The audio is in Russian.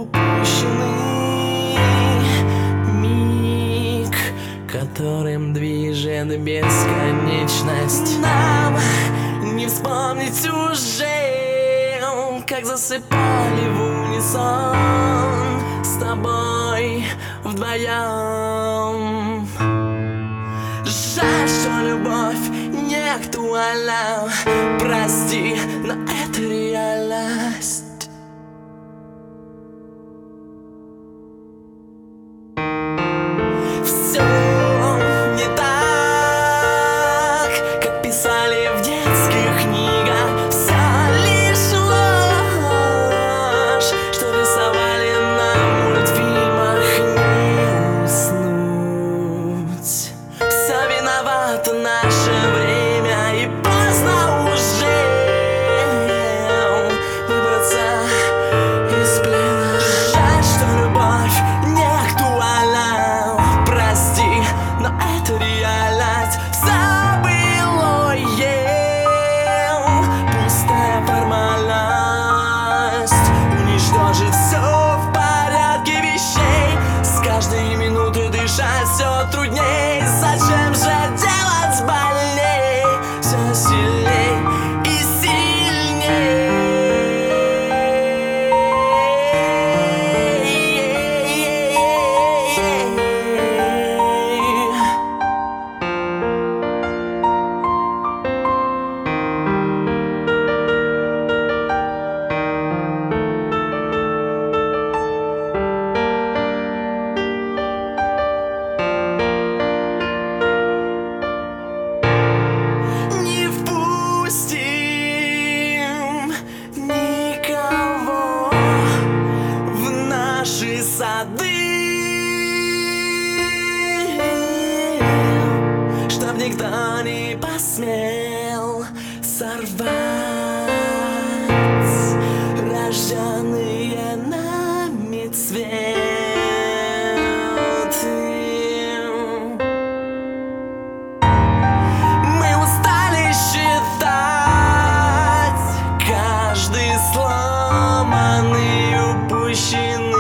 упущенный миг, которым движет бесконечность. Нам не вспомнить уже, как засыпали в унисон с тобой вдвоем. Жаль, что любовь не актуальна. Прости, но это реальность. Все не так, как писали в детских книгах. Все лишь ложь, что рисовали на мультфильмах. Не уснуть. Все виновато наше время, и поздно уже выбраться из плена. Жаль, что любовь не актуальна. Прости, но это реальность. Забылое, пустая формальность уничтожит все в порядке вещей. С каждой минутой дышать все трудней. Зачем же делать больней? Все сильней и не впустим никого в наши сады, чтоб никто не посмел сорвать рожденные нами цветы. Мы устали считать каждый сломанный, упущенный